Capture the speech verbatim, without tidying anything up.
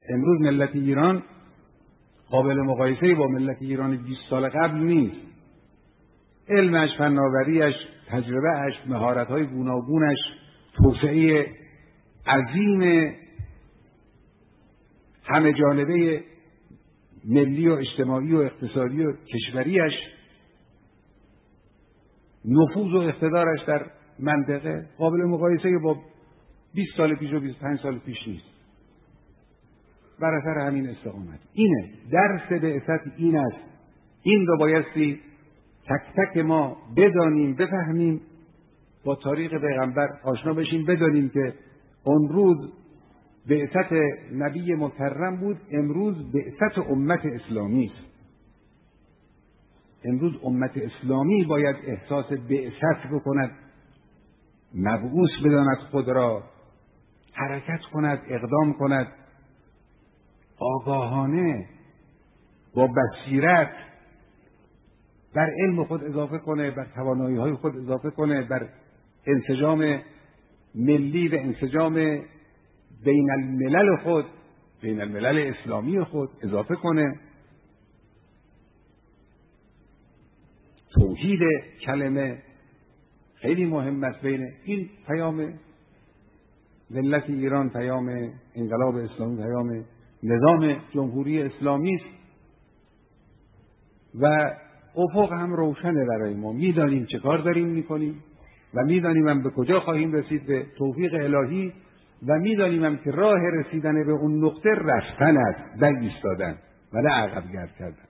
امروز ملت ایران قابل مقایسه با ملت ایران بیست سال قبل نیست. علمش، فناوریش، تجربهش، مهارت‌های گوناگونش، توسعه عظیم همه جانبه ملی و اجتماعی و اقتصادی و کشوریش، نفوذ و اقتدارش در منطقه قابل مقایسه با بیست سال پیش و بیست و پنج سال پیش نیست. بر اثر همین استقامت اینه درس بعثت این است. این رو بایستی تک تک ما بدانیم، بفهمیم، با تاریخ پیغمبر آشنا بشیم، بدانیم که اون روز بعثت نبی مکرم بود، امروز بعثت امت اسلامی است. امروز امت اسلامی باید احساس بعثت بکند، مبعوث بداند خود را، حرکت کند، اقدام کند، آگاهانه با بصیرت بر علم خود اضافه کنه، بر توانایی‌های خود اضافه کنه، بر انسجام ملی و انسجام بین الملل خود، بین الملل اسلامی خود اضافه کنه. توحید کلمه خیلی مهم است. بین این پیام ملت ایران، پیام انقلاب اسلامی، پیام نظام جمهوری اسلامی است و افق هم روشنه برای ما. میدانیم چه کار داریم میکنیم و میدانیم هم به کجا خواهیم رسید به توفیق الهی و میدانیم هم که راه رسیدن به اون نقطه رفتن است، نه ایستادن و نه عقب گرد کردن.